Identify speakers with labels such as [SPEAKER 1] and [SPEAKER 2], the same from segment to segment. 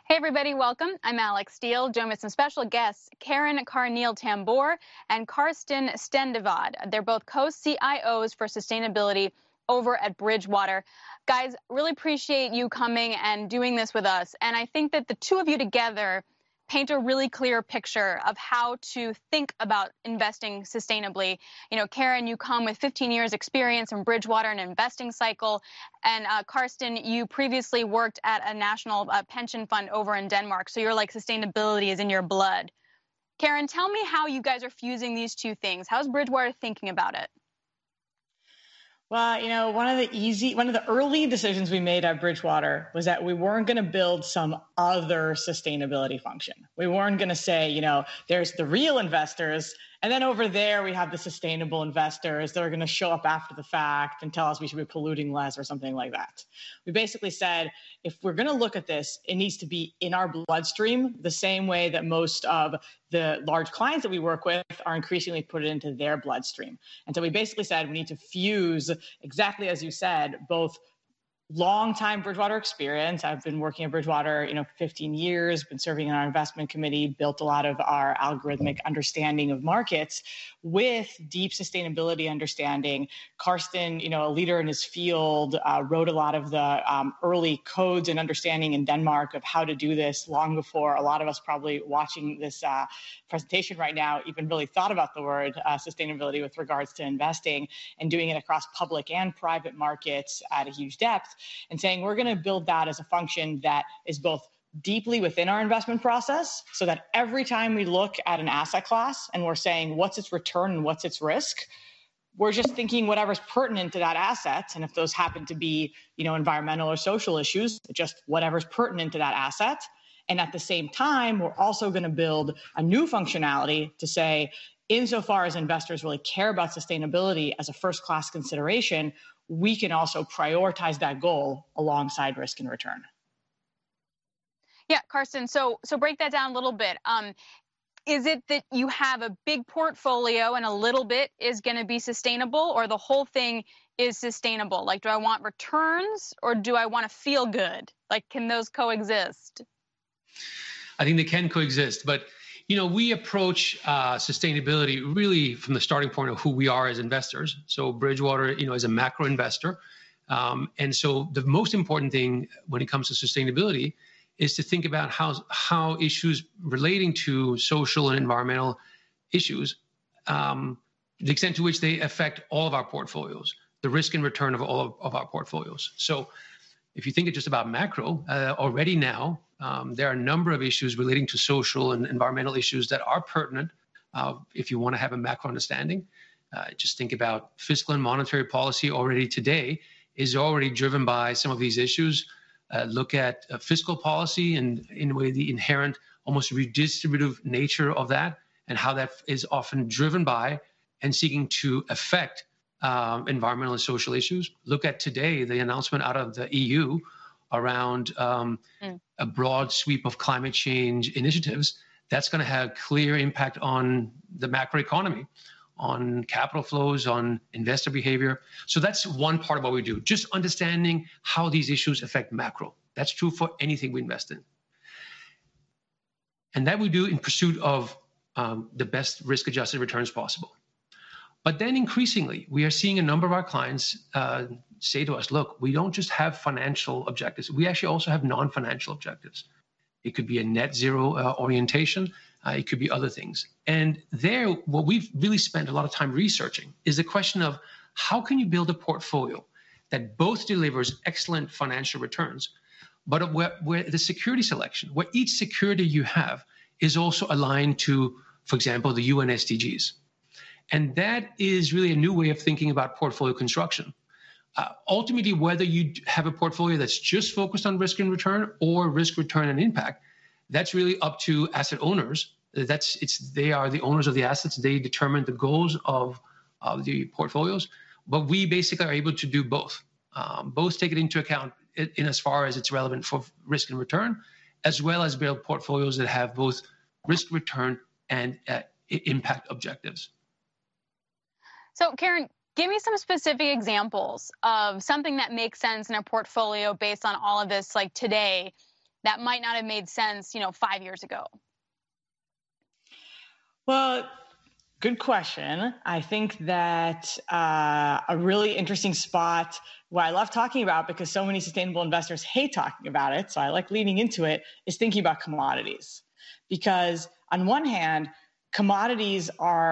[SPEAKER 1] Hey everybody, welcome. I'm Alex Steele, joined with some special guests, Karen Carneal-Tambor and Karsten Stendevad. They're both co-CIOs for sustainability over at Bridgewater. Guys, really appreciate you coming and doing this with us. And I think that the two of you together paint a really clear picture of how to think about investing sustainably. You know, Karen, you come with 15 years experience in Bridgewater and investing cycle. And Karsten, you previously worked at a national pension fund over in Denmark. So you're like sustainability is in your blood. Karen, tell me how you guys are fusing these two things. How's Bridgewater thinking about it?
[SPEAKER 2] Well, one of the early decisions we made at Bridgewater was that we weren't going to build some other sustainability function. We weren't going to say, there's the real investors, and then over there we have the sustainable investors that are going to show up after the fact and tell us we should be polluting less or something like that. We basically said, if we're going to look at this, it needs to be in our bloodstream the same way that most of the large clients that we work with are increasingly put it into their bloodstream. And so we basically said we need to fuse, exactly as you said, both long-time Bridgewater experience. I've been working at Bridgewater, 15 years, been serving in our investment committee, built a lot of our algorithmic understanding of markets with deep sustainability understanding. Karsten, a leader in his field, wrote a lot of the early codes and understanding in Denmark of how to do this long before a lot of us probably watching this presentation right now even really thought about the word sustainability with regards to investing and doing it across public and private markets at a huge depth. And saying we're going to build that as a function that is both deeply within our investment process so that every time we look at an asset class and we're saying what's its return and what's its risk, we're just thinking whatever's pertinent to that asset. And if those happen to be, environmental or social issues, just whatever's pertinent to that asset. And at the same time, we're also going to build a new functionality to say, insofar as investors really care about sustainability as a first-class consideration, we can also prioritize that goal alongside risk and return.
[SPEAKER 1] Yeah, Karsten, so break that down a little bit. Is it that you have a big portfolio and a little bit is going to be sustainable, or the whole thing is sustainable? Like, do I want returns or do I want to feel good? Like, can those coexist?
[SPEAKER 3] I think they can coexist, but we approach sustainability really from the starting point of who we are as investors. So Bridgewater, is a macro investor. And so the most important thing when it comes to sustainability is to think about how issues relating to social and environmental issues, the extent to which they affect all of our portfolios, the risk and return of all of our portfolios. So if you think just about macro, already now, there are a number of issues relating to social and environmental issues that are pertinent if you want to have a macro understanding. Just think about fiscal and monetary policy already today is already driven by some of these issues. Look at fiscal policy and in a way the inherent almost redistributive nature of that and how that is often driven by and seeking to affect environmental and social issues. Look at today, the announcement out of the EU around a broad sweep of climate change initiatives. That's going to have clear impact on the macroeconomy, on capital flows, on investor behavior. So that's one part of what we do, just understanding how these issues affect macro. That's true for anything we invest in. And that we do in pursuit of the best risk-adjusted returns possible. But then increasingly, we are seeing a number of our clients say to us, look, we don't just have financial objectives. We actually also have non-financial objectives. It could be a net zero orientation. It could be other things. And there, what we've really spent a lot of time researching is the question of how can you build a portfolio that both delivers excellent financial returns, but where the security selection, where each security you have is also aligned to, for example, the UN SDGs. And that is really a new way of thinking about portfolio construction. Ultimately, whether you have a portfolio that's just focused on risk and return or risk, return, and impact, that's really up to asset owners. They are the owners of the assets. They determine the goals of the portfolios. But we basically are able to do both. Both take it into account in as far as it's relevant for risk and return, as well as build portfolios that have both risk, return, and impact objectives.
[SPEAKER 1] So, Karen, give me some specific examples of something that makes sense in a portfolio based on all of this, like today, that might not have made sense, 5 years ago?
[SPEAKER 2] Well, good question. I think that a really interesting spot, what I love talking about because so many sustainable investors hate talking about it, so I like leaning into it, is thinking about commodities. Because on one hand, commodities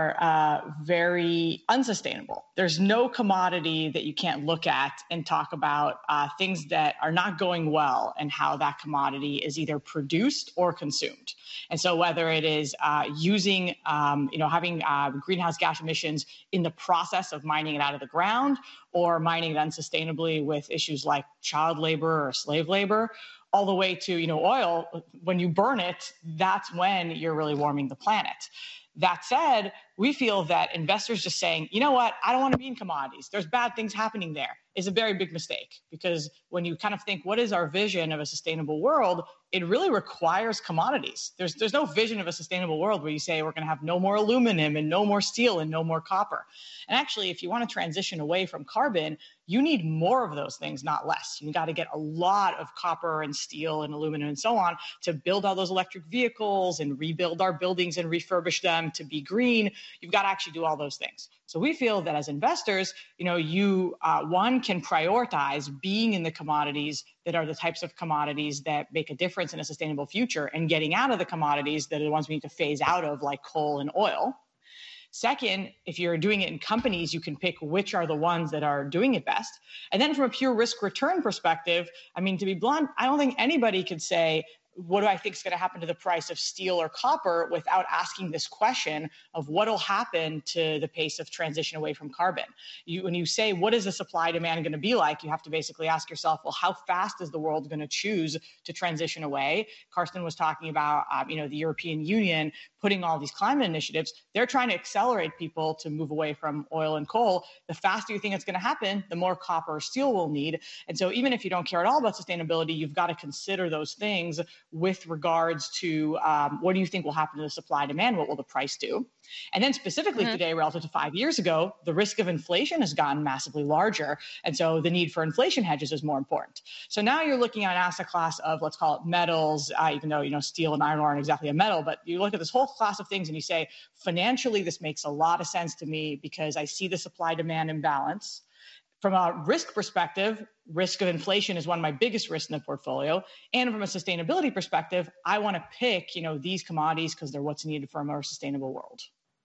[SPEAKER 2] are very unsustainable. There's no commodity that you can't look at and talk about things that are not going well and how that commodity is either produced or consumed. And so whether it is using, having greenhouse gas emissions in the process of mining it out of the ground or mining it unsustainably with issues like child labor or slave labor, all the way to, oil, when you burn it, that's when you're really warming the planet. That said, we feel that investors just saying, you know what, I don't want to be in commodities, there's bad things happening there, is a very big mistake. Because when you kind of think, what is our vision of a sustainable world? It really requires commodities. There's no vision of a sustainable world where you say we're going to have no more aluminum and no more steel and no more copper. And actually, if you want to transition away from carbon, you need more of those things, not less. You got to get a lot of copper and steel and aluminum and so on to build all those electric vehicles and rebuild our buildings and refurbish them to be green. You've got to actually do all those things. So we feel that as investors, you one can prioritize being in the commodities that are the types of commodities that make a difference in a sustainable future and getting out of the commodities that are the ones we need to phase out of, like coal and oil. Second, if you're doing it in companies, you can pick which are the ones that are doing it best. And then from a pure risk return perspective, to be blunt, I don't think anybody could say, what do I think is going to happen to the price of steel or copper without asking this question of what will happen to the pace of transition away from carbon. When you say, what is the supply demand going to be like? You have to basically ask yourself, well, how fast is the world going to choose to transition away? Karsten was talking about, the European Union putting all these climate initiatives. They're trying to accelerate people to move away from oil and coal. The faster you think it's going to happen, the more copper or steel we'll need. And so even if you don't care at all about sustainability, you've got to consider those things with regards to what do you think will happen to the supply demand? What will the price do? And then specifically today, relative to 5 years ago, the risk of inflation has gotten massively larger. And so the need for inflation hedges is more important. So now you're looking at an asset class of, let's call it metals, even though, steel and iron ore aren't exactly a metal, but you look at this whole class of things and you say, financially, this makes a lot of sense to me because I see the supply demand imbalance. From a risk perspective, risk of inflation is one of my biggest risks in the portfolio. And from a sustainability perspective, I want to pick, these commodities because they're what's needed for a more sustainable world.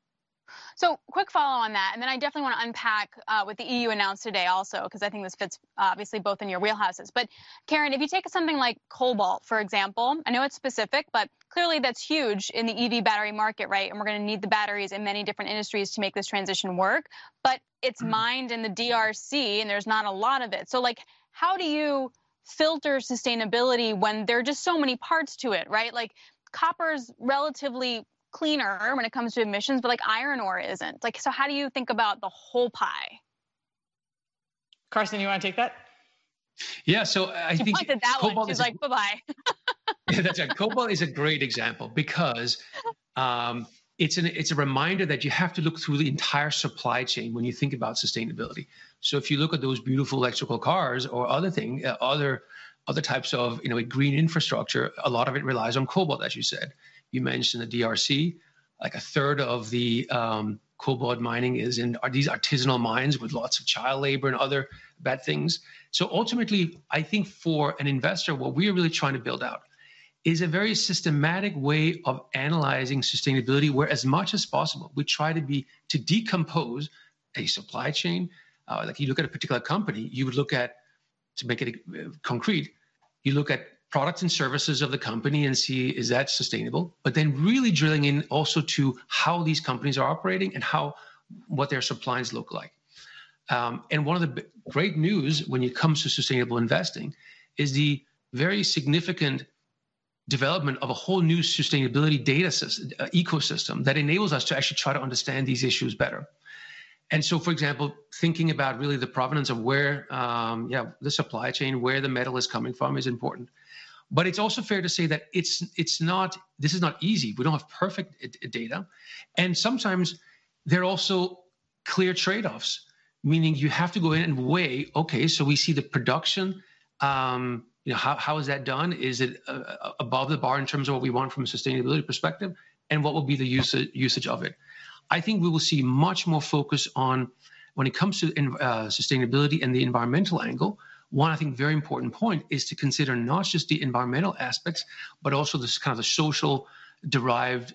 [SPEAKER 1] So quick follow on that. And then I definitely want to unpack what the EU announced today also, because I think this fits obviously both in your wheelhouses. But Karen, if you take something like cobalt, for example, I know it's specific, but clearly that's huge in the EV battery market, right? And we're going to need the batteries in many different industries to make this transition work. But it's mined in the DRC and there's not a lot of it. So how do you filter sustainability when there are just so many parts to it, right? Like copper's relatively cleaner when it comes to emissions, but iron ore isn't. So how do you think about the whole pie?
[SPEAKER 2] Karsten, you want to take that?
[SPEAKER 3] Yeah, so I think
[SPEAKER 1] pointed that one. She's like, bye-bye.
[SPEAKER 3] Yeah, that's right. Cobalt is a great example because it's a reminder that you have to look through the entire supply chain when you think about sustainability. So if you look at those beautiful electrical cars or other types of green infrastructure, a lot of it relies on cobalt, as you said. You mentioned the DRC, like a third of the cobalt mining is in these artisanal mines with lots of child labor and other bad things. So ultimately, I think for an investor, what we're really trying to build out is a very systematic way of analyzing sustainability, where as much as possible, we try to decompose a supply chain. Like you look at a particular company, you would look at, to make it concrete, you look at products and services of the company and see, is that sustainable? But then really drilling in also to how these companies are operating and what their supplies look like. And one of the great news when it comes to sustainable investing is the very significant development of a whole new sustainability data system, ecosystem that enables us to actually try to understand these issues better. And so, for example, thinking about really the provenance of where, the supply chain, where the metal is coming from is important. But it's also fair to say that this is not easy. We don't have perfect data. And sometimes there are also clear trade-offs, meaning you have to go in and weigh, okay, so we see the production, how is that done? Is it above the bar in terms of what we want from a sustainability perspective? And what will be the usage of it? I think we will see much more focus on, when it comes to sustainability and the environmental angle. One, I think, very important point is to consider not just the environmental aspects, but also this kind of the social derived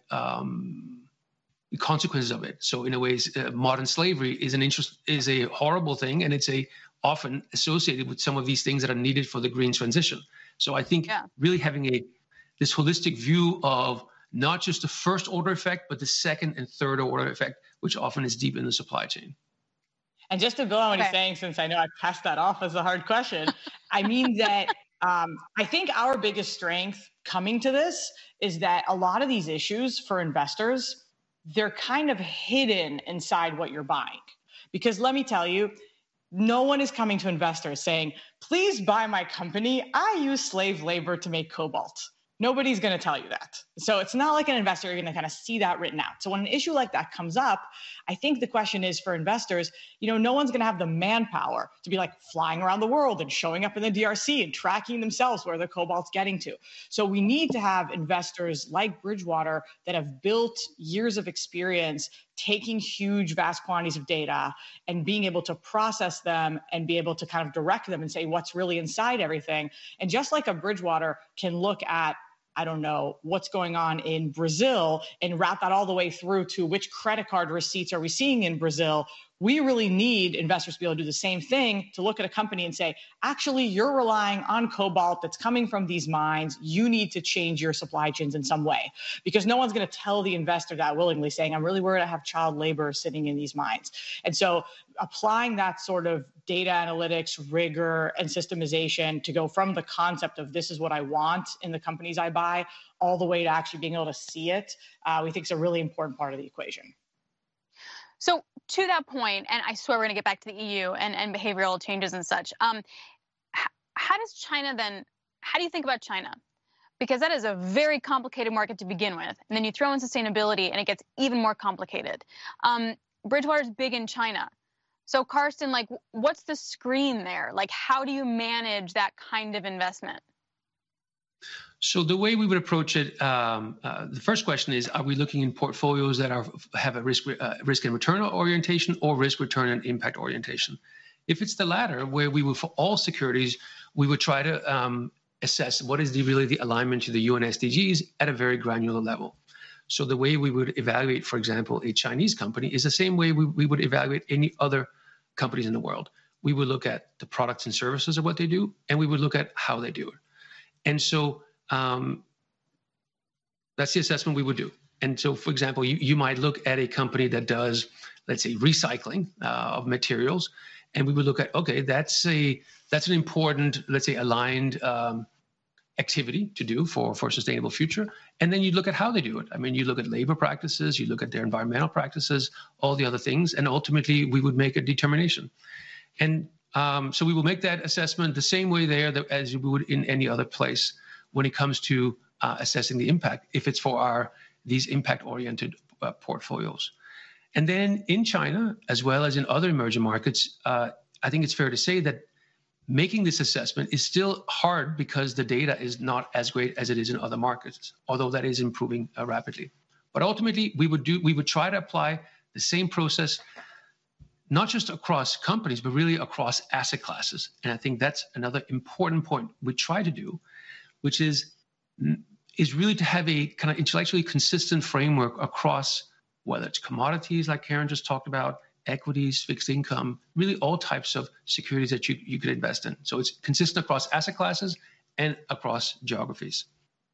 [SPEAKER 3] consequences of it. So in a way, modern slavery is a horrible thing, and it's often associated with some of these things that are needed for the green transition. So I think really having this holistic view of not just the first order effect, but the second and third order effect, which often is deep in the supply chain.
[SPEAKER 2] And just to build on what he's saying, since I know I passed that off as a hard question, I mean that I think our biggest strength coming to this is that a lot of these issues for investors, they're kind of hidden inside what you're buying. Because let me tell you, no one is coming to investors saying, please buy my company. I use slave labor to make cobalt. Nobody's going to tell you that. So it's not like an investor, you're going to kind of see that written out. So when an issue like that comes up, I think the question is for investors, no one's going to have the manpower to be like flying around the world and showing up in the DRC and tracking themselves where the cobalt's getting to. So we need to have investors like Bridgewater that have built years of experience taking huge, vast quantities of data and being able to process them and be able to kind of direct them and say what's really inside everything. And just like a Bridgewater can look at, I don't know, what's going on in Brazil and route that all the way through to which credit card receipts are we seeing in Brazil. We really need investors to be able to do the same thing, to look at a company and say, actually, you're relying on cobalt that's coming from these mines. You need to change your supply chains in some way, because no one's going to tell the investor that willingly, saying, I'm really worried I have child labor sitting in these mines. And so applying that sort of data analytics, rigor, and systemization to go from the concept of this is what I want in the companies I buy all the way to actually being able to see it, we think is a really important part of the equation.
[SPEAKER 1] So to that point, and I swear we're going to get back to the EU and behavioral changes and such, how does China then, how do you think about China? Because that is a very complicated market to begin with. And then you throw in sustainability and it gets even more complicated. Bridgewater's big in China. So Carsten, what's the screen there? How do you manage that kind of investment?
[SPEAKER 3] So the way we would approach it, the first question is, are we looking in portfolios that have a risk and return orientation or risk, return, and impact orientation? If it's the latter, where we would, for all securities, we would try to assess what is really the alignment to the UN SDGs at a very granular level. So the way we would evaluate, for example, a Chinese company is the same way we would evaluate any other companies in the world. We would look at the products and services of what they do, and we would look at how they do it. And so that's the assessment we would do. And so, for example, you might look at a company that does, let's say, recycling of materials, and we would look at, okay, that's an important, let's say, aligned activity to do for a sustainable future. And then you look at how they do it. I mean, you look at labor practices, you look at their environmental practices, all the other things, and ultimately we would make a determination. And so we will make that assessment the same way there as we would in any other place when it comes to assessing the impact, if it's for these impact-oriented portfolios. And then in China, as well as in other emerging markets, I think it's fair to say that making this assessment is still hard because the data is not as great as it is in other markets, although that is improving rapidly. But ultimately, we would try to apply the same process, not just across companies, but really across asset classes. And I think that's another important point we try to do, which is really to have a kind of intellectually consistent framework across, whether it's commodities like Karen just talked about, equities, fixed income, really all types of securities that you could invest in. So it's consistent across asset classes and across geographies.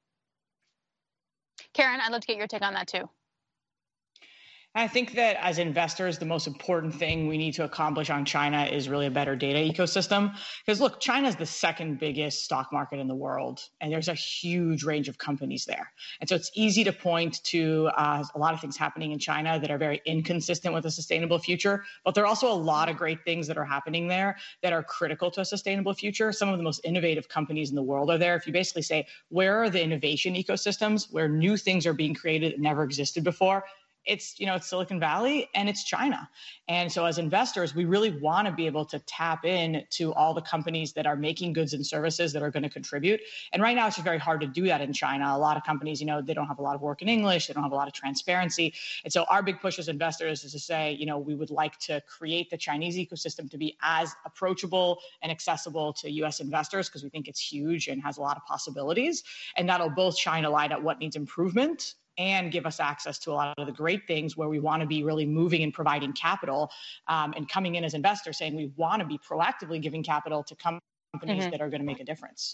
[SPEAKER 1] Karen, I'd love to get your take on that too.
[SPEAKER 2] I think that as investors, the most important thing we need to accomplish on China is really a better data ecosystem. Because look, China is the second biggest stock market in the world, and there's a huge range of companies there. And so it's easy to point to a lot of things happening in China that are very inconsistent with a sustainable future. But there are also a lot of great things that are happening there that are critical to a sustainable future. Some of the most innovative companies in the world are there. If you basically say, where are the innovation ecosystems where new things are being created that never existed before? it's Silicon Valley and it's China. And so as investors, we really want to be able to tap in to all the companies that are making goods and services that are going to contribute. And right now it's just very hard to do that in China. A lot of companies, they don't have a lot of work in English. They don't have a lot of transparency. And so our big push as investors is to say, we would like to create the Chinese ecosystem to be as approachable and accessible to US investors, because we think it's huge and has a lot of possibilities. And that'll both shine a light at what needs improvement and give us access to a lot of the great things where we want to be really moving and providing capital, and coming in as investors saying we want to be proactively giving capital to companies that are going to make a difference.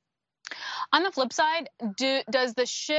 [SPEAKER 1] On the flip side, does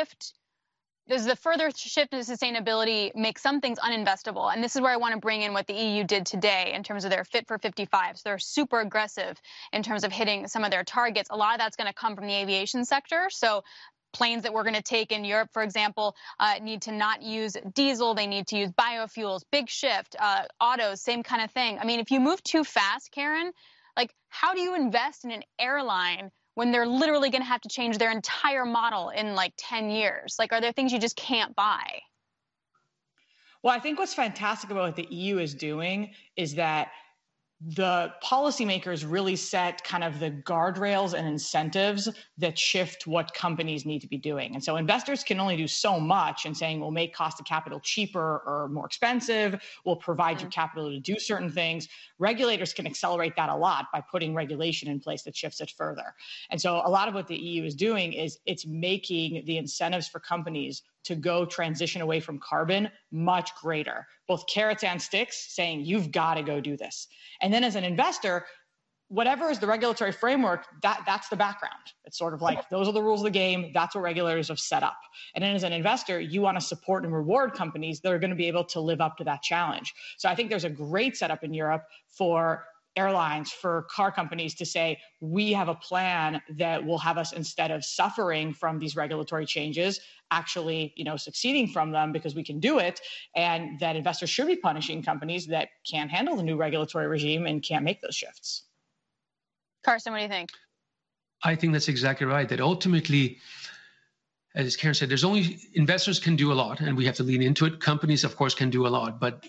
[SPEAKER 1] the further shift into sustainability make some things uninvestable? And this is where I want to bring in what the EU did today in terms of their Fit for 55. So they're super aggressive in terms of hitting some of their targets. A lot of that's going to come from the aviation sector. So planes that we're going to take in Europe, for example, need to not use diesel. They need to use biofuels. Big shift. Autos, same kind of thing. I mean, if you move too fast, Karen, like, how do you invest in an airline when they're literally going to have to change their entire model in like 10 years? Like, are there things you just can't buy?
[SPEAKER 2] Well, I think what's fantastic about what the EU is doing is that the policymakers really set kind of the guardrails and incentives that shift what companies need to be doing. And so investors can only do so much in saying we'll make cost of capital cheaper or more expensive, we'll provide you capital to do certain things. Regulators can accelerate that a lot by putting regulation in place that shifts it further. And so a lot of what the EU is doing is it's making the incentives for companies to go transition away from carbon much greater, both carrots and sticks, saying you've got to go do this. And then as an investor, whatever is the regulatory framework, that's the background. It's sort of like, those are the rules of the game. That's what regulators have set up. And then as an investor, you want to support and reward companies that are going to be able to live up to that challenge. So I think there's a great setup in Europe for airlines, for car companies to say, we have a plan that will have us, instead of suffering from these regulatory changes, actually, succeeding from them because we can do it. And that investors should be punishing companies that can't handle the new regulatory regime and can't make those shifts.
[SPEAKER 1] Carsten, what do you think?
[SPEAKER 3] I think that's exactly right. That ultimately, as Karen said, investors can do a lot and we have to lean into it. Companies, of course, can do a lot, but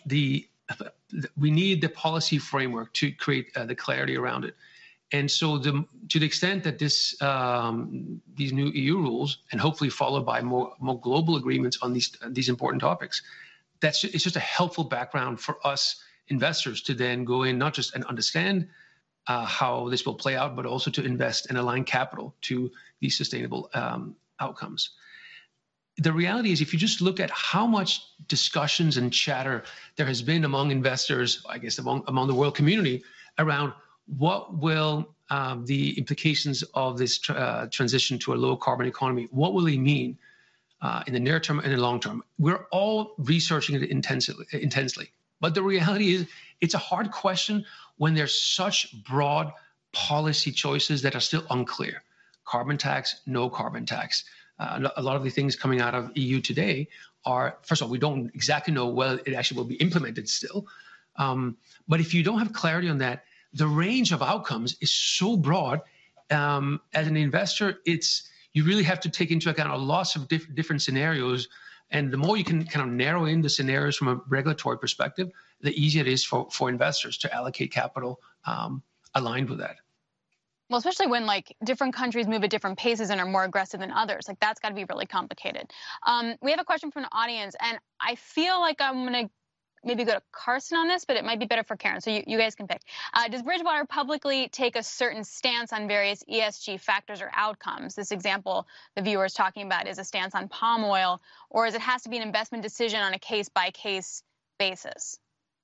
[SPEAKER 3] we need the policy framework to create the clarity around it. And so to the extent that these new EU rules, and hopefully followed by more global agreements on these important topics, it's just a helpful background for us investors to then go in, not just and understand how this will play out, but also to invest and align capital to these sustainable outcomes. The reality is, if you just look at how much discussions and chatter there has been among investors, I guess among the world community, around what will the implications of this transition to a low carbon economy, what will they mean in the near term and the long term? We're all researching it intensely. But the reality is, it's a hard question when there's such broad policy choices that are still unclear. Carbon tax, no carbon tax. A lot of the things coming out of EU today are, first of all, we don't exactly know whether it actually will be implemented still. But if you don't have clarity on that, the range of outcomes is so broad. As an investor, you really have to take into account a lot of different scenarios. And the more you can kind of narrow in the scenarios from a regulatory perspective, the easier it is for investors to allocate capital aligned with that.
[SPEAKER 1] Well, especially when like different countries move at different paces and are more aggressive than others, like that's got to be really complicated. We have a question from the audience, and I feel like I'm going to maybe go to Carsten on this, but it might be better for Karen. So you guys can pick. Does Bridgewater publicly take a certain stance on various ESG factors or outcomes? This example the viewer is talking about is a stance on palm oil, or is it has to be an investment decision on a case-by-case basis?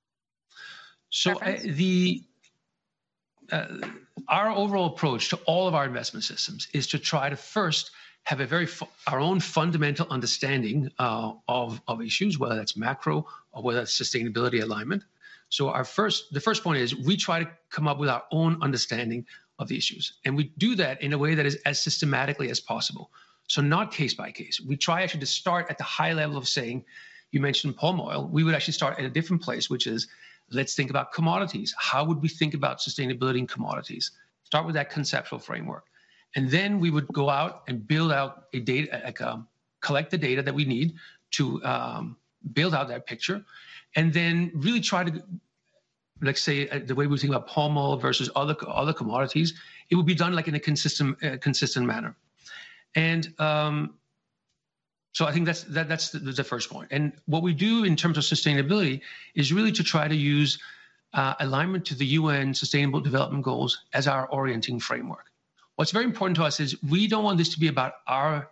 [SPEAKER 3] So our overall approach to all of our investment systems is to try to first have our own fundamental understanding of issues, whether that's macro or whether that's sustainability alignment. So the first point is we try to come up with our own understanding of the issues. And we do that in a way that is as systematically as possible. So not case by case. We try actually to start at the high level of saying, you mentioned palm oil, we would actually start at a different place, which is, let's think about commodities. How would we think about sustainability in commodities? Start with that conceptual framework. And then we would go out and build out collect the data that we need to build out that picture, and then really try to, like say, the way we think about palm oil versus other commodities, it would be done like in a consistent manner. And so I think that's the first point. And what we do in terms of sustainability is really to try to use alignment to the UN Sustainable Development Goals as our orienting framework. What's very important to us is we don't want this to be about our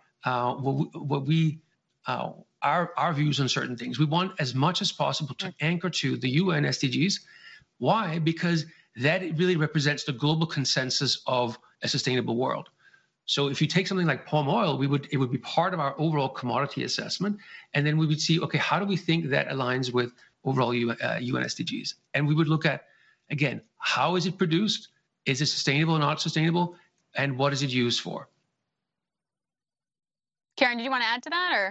[SPEAKER 3] views on certain things. We want as much as possible to anchor to the UN SDGs. Why? Because that really represents the global consensus of a sustainable world. So if you take something like palm oil, it would be part of our overall commodity assessment, and then we would see, okay, how do we think that aligns with overall UN SDGs? And we would look at, again, how is it produced? Is it sustainable or not sustainable? And what is it used for?
[SPEAKER 1] Karen, did you want to add to that,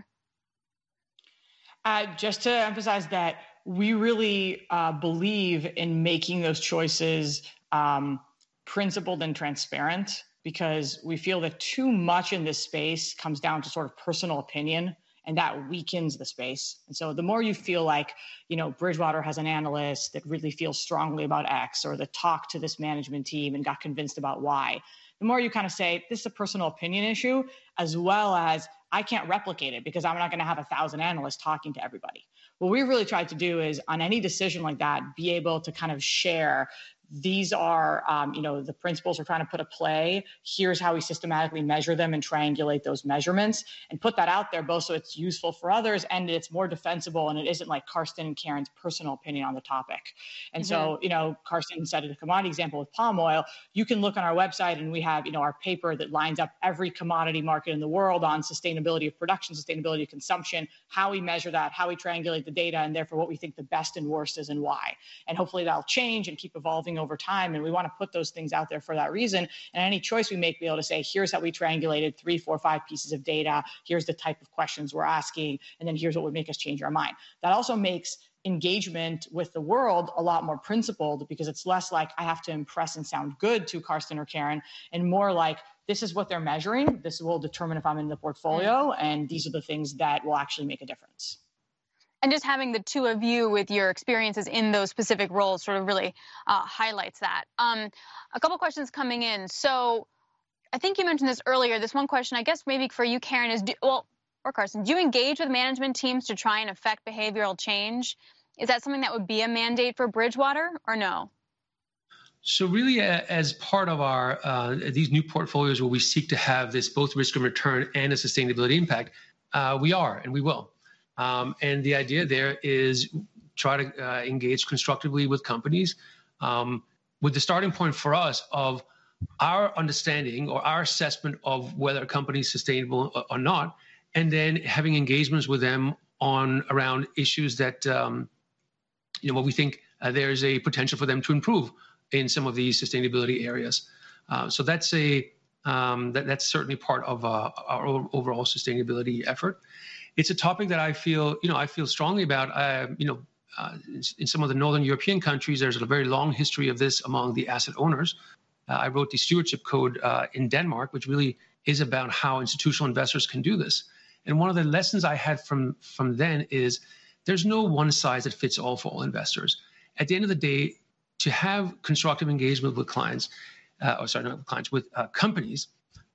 [SPEAKER 1] or?
[SPEAKER 2] Just to emphasize that we really believe in making those choices principled and transparent, because we feel that too much in this space comes down to sort of personal opinion, and that weakens the space. And so the more you feel like, Bridgewater has an analyst that really feels strongly about X, or that talked to this management team and got convinced about Y, the more you kind of say, this is a personal opinion issue, as well as I can't replicate it because I'm not going to have 1,000 analysts talking to everybody. What we really tried to do is, on any decision like that, be able to kind of share, these are, the principles we're trying to put at play. Here's how we systematically measure them and triangulate those measurements, and put that out there both so it's useful for others and it's more defensible, and it isn't like Karsten and Karen's personal opinion on the topic. And so, Karsten said in the commodity example with palm oil, you can look on our website and we have, our paper that lines up every commodity market in the world on sustainability of production, sustainability of consumption, how we measure that, how we triangulate the data, and therefore what we think the best and worst is and why. And hopefully that'll change and keep evolving over time. And we want to put those things out there for that reason. And any choice we make, be able to say, here's how we triangulated 3, 4, 5 pieces of data. Here's the type of questions we're asking. And then here's what would make us change our mind. That also makes engagement with the world a lot more principled, because it's less like I have to impress and sound good to Karsten or Karen, and more like, this is what they're measuring. This will determine if I'm in the portfolio. And these are the things that will actually make a difference.
[SPEAKER 1] And just having the two of you with your experiences in those specific roles sort of really highlights that. A couple questions coming in. So I think you mentioned this earlier. This one question, I guess maybe for you, Karen, is, or Karsten, do you engage with management teams to try and affect behavioral change? Is that something that would be a mandate for Bridgewater, or no?
[SPEAKER 3] So really, as part of our these new portfolios where we seek to have this both risk and return and a sustainability impact, we are and we will. And the idea there is try to engage constructively with companies, with the starting point for us of our understanding or our assessment of whether a company is sustainable or not, and then having engagements with them around issues that what we think there's a potential for them to improve in some of these sustainability areas. So that's that's certainly part of our overall sustainability effort. It's a topic that I feel strongly about. In some of the Northern European countries, there's a very long history of this among the asset owners. I wrote the Stewardship Code in Denmark, which really is about how institutional investors can do this. And one of the lessons I had from then is there's no one size that fits all for all investors. At the end of the day, to have constructive engagement with clients, with companies,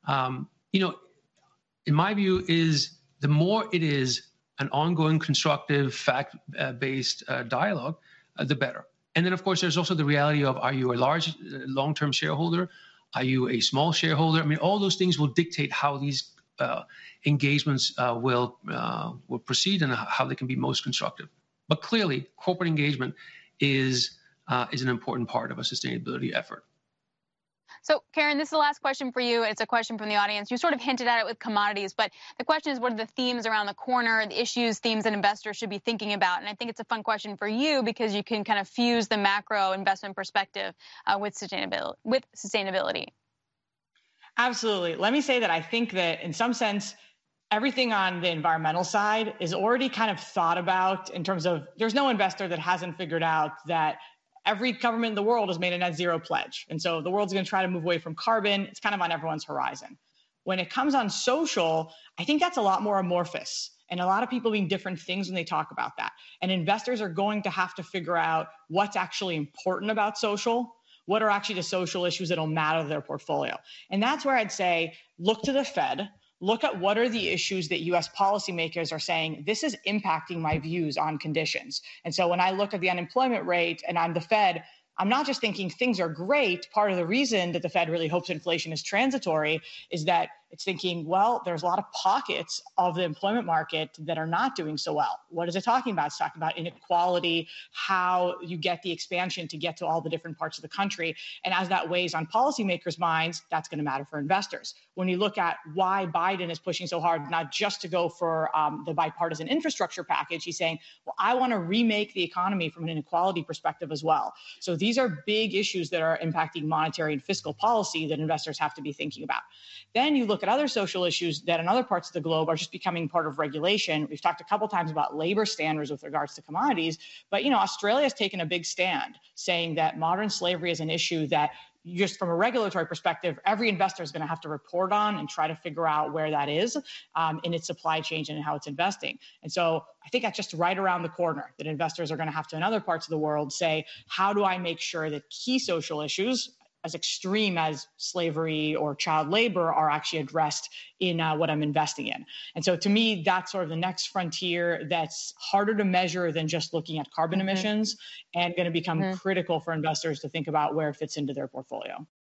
[SPEAKER 3] in my view, is the more it is an ongoing, constructive, fact-based dialogue, the better. And then, of course, there's also the reality of, are you a large, long-term shareholder? Are you a small shareholder? I mean, all those things will dictate how these engagements will proceed and how they can be most constructive. But clearly, corporate engagement is an important part of a sustainability effort.
[SPEAKER 1] So, Karen, this is the last question for you. It's a question from the audience. You sort of hinted at it with commodities, but the question is, what are the themes around the corner, the issues, themes that investors should be thinking about? And I think it's a fun question for you because you can kind of fuse the macro investment perspective with sustainability.
[SPEAKER 2] Absolutely. Let me say that I think that in some sense, everything on the environmental side is already kind of thought about in terms of, there's no investor that hasn't figured out that every government in the world has made a net zero pledge. And so the world's going to try to move away from carbon. It's kind of on everyone's horizon. When it comes on social, I think that's a lot more amorphous. And a lot of people mean different things when they talk about that. And investors are going to have to figure out what's actually important about social. What are actually the social issues that'll matter to their portfolio? And that's where I'd say, look to the Fed. Look at what are the issues that U.S. policymakers are saying, this is impacting my views on conditions. And so when I look at the unemployment rate and I'm the Fed, I'm not just thinking things are great. Part of the reason that the Fed really hopes inflation is transitory is that it's thinking, well, there's a lot of pockets of the employment market that are not doing so well. What is it talking about? It's talking about inequality, how you get the expansion to get to all the different parts of the country. And as that weighs on policymakers' minds, that's going to matter for investors. When you look at why Biden is pushing so hard, not just to go for the bipartisan infrastructure package, he's saying, well, I want to remake the economy from an inequality perspective as well. So these are big issues that are impacting monetary and fiscal policy that investors have to be thinking about. Then you look at other social issues that in other parts of the globe are just becoming part of regulation. We've talked a couple times about labor standards with regards to commodities, but Australia has taken a big stand saying that modern slavery is an issue that just from a regulatory perspective, every investor is going to have to report on and try to figure out where that is in its supply chain and how it's investing. And so I think that's just right around the corner that investors are going to have to, in other parts of the world, say, how do I make sure that key social issues, as extreme as slavery or child labor, are actually addressed in what I'm investing in. And so to me, that's sort of the next frontier that's harder to measure than just looking at carbon emissions and going to become critical for investors to think about where it fits into their portfolio.